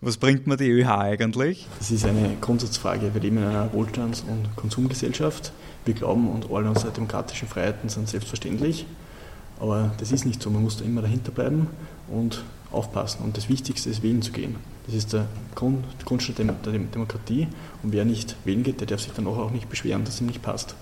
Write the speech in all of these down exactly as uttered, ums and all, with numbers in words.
Was bringt mir die ÖH eigentlich? Das ist eine Grundsatzfrage. Wir leben in einer Wohlstands- und Konsumgesellschaft. Wir glauben und alle unsere demokratischen Freiheiten sind selbstverständlich. Aber das ist nicht so. Man muss da immer dahinter bleiben und aufpassen. Und das Wichtigste ist, wählen zu gehen. Das ist der Grund, Grundstein der Demokratie. Und wer nicht wählen geht, der darf sich dann auch nicht beschweren, dass es ihm nicht passt.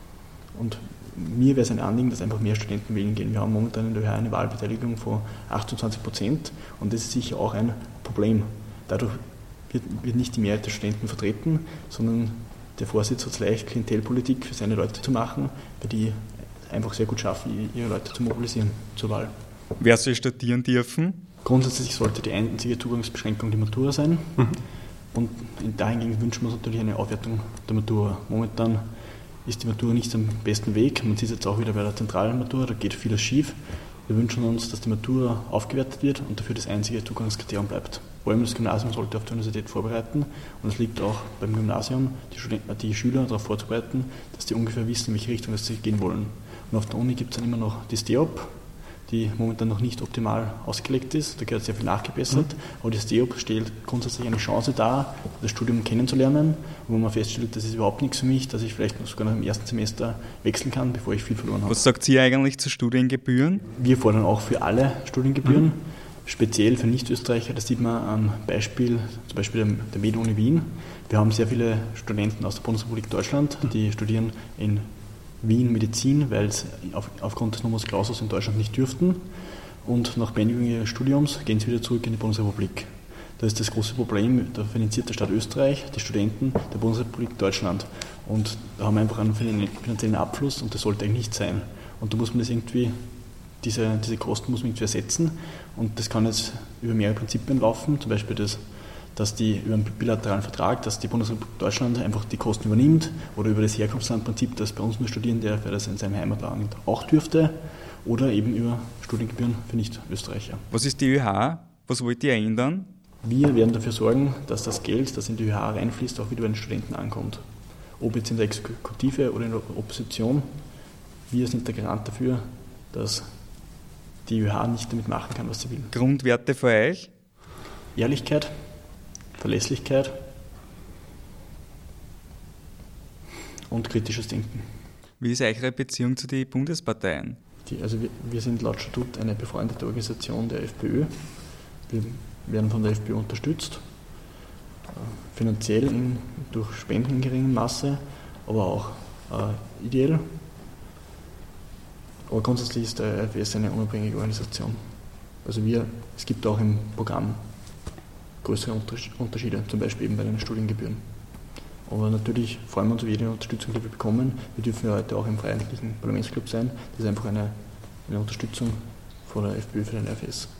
Und mir wäre es ein Anliegen, dass einfach mehr Studenten wählen gehen. Wir haben momentan in der ÖH eine Wahlbeteiligung von achtundzwanzig Prozent und das ist sicher auch ein Problem. Dadurch wird, wird nicht die Mehrheit der Studenten vertreten, sondern der Vorsitz hat es leicht, Klientelpolitik für seine Leute zu machen, weil die einfach sehr gut schaffen, ihre Leute zu mobilisieren zur Wahl. Wer soll studieren dürfen? Grundsätzlich sollte die einzige Zugangsbeschränkung die Matura sein. Mhm. Und dahingehend wünschen wir uns natürlich eine Aufwertung der Matura. Momentan ist die Matura nicht am besten Weg. Man sieht es jetzt auch wieder bei der zentralen Matura, da geht vieles schief. Wir wünschen uns, dass die Matura aufgewertet wird und dafür das einzige Zugangskriterium bleibt. Vor allem das Gymnasium sollte auf die Universität vorbereiten und es liegt auch beim Gymnasium, die, Studenten, die Schüler darauf vorzubereiten, dass die ungefähr wissen, in welche Richtung sie gehen wollen. Und auf der Uni gibt es dann immer noch die S T E O P, die momentan noch nicht optimal ausgelegt ist. Da gehört sehr viel nachgebessert. Mhm. Aber die S T E O P stellt grundsätzlich eine Chance dar, das Studium kennenzulernen. Und wenn man feststellt, das ist überhaupt nichts für mich, dass ich vielleicht sogar noch im ersten Semester wechseln kann, bevor ich viel verloren habe. Was sagt Sie eigentlich zu Studiengebühren? Wir fordern auch für alle Studiengebühren, mhm. speziell für Nicht-Österreicher. Das sieht man am Beispiel, zum Beispiel der, der MedUni Wien. Wir haben sehr viele Studenten aus der Bundesrepublik Deutschland, die studieren in Wien Medizin, weil sie auf, aufgrund des Numerus Clausus in Deutschland nicht dürften. Und nach Beendigung ihres Studiums gehen sie wieder zurück in die Bundesrepublik. Das ist das große Problem. Da finanziert der Staat Österreich die Studenten der Bundesrepublik Deutschland. Und da haben wir einfach einen finanziellen Abfluss und das sollte eigentlich nicht sein. Und da muss man das irgendwie, diese, diese Kosten muss man irgendwie ersetzen. Und das kann jetzt über mehrere Prinzipien laufen, zum Beispiel das, dass die über einen bilateralen Vertrag, dass die Bundesrepublik Deutschland einfach die Kosten übernimmt oder über das Herkunftslandprinzip, dass bei uns nur studieren darf, wer das in seinem Heimatland auch dürfte, oder eben über Studiengebühren für Nicht-Österreicher. Was ist die ÖH? Was wollt ihr ändern? Wir werden dafür sorgen, dass das Geld, das in die ÖH reinfließt, auch wieder bei den Studenten ankommt. Ob jetzt in der Exekutive oder in der Opposition, wir sind der Garant dafür, dass die ÖH nicht damit machen kann, was sie will. Grundwerte für euch? Ehrlichkeit, Verlässlichkeit und kritisches Denken. Wie ist eure Beziehung zu den Bundesparteien? Die, also wir, wir sind laut Statut eine befreundete Organisation der FPÖ. Wir werden von der FPÖ unterstützt, finanziell in, durch Spenden in geringem Maße, aber auch äh, ideell. Aber grundsätzlich ist der F S eine unabhängige Organisation. Also wir, es gibt auch im Programm größere Unterschiede, zum Beispiel eben bei den Studiengebühren. Aber natürlich freuen wir uns über jede Unterstützung, die wir bekommen. Wir dürfen ja heute auch im Freiheitlichen Parlamentsclub sein. Das ist einfach eine, eine Unterstützung von der FPÖ für den F S.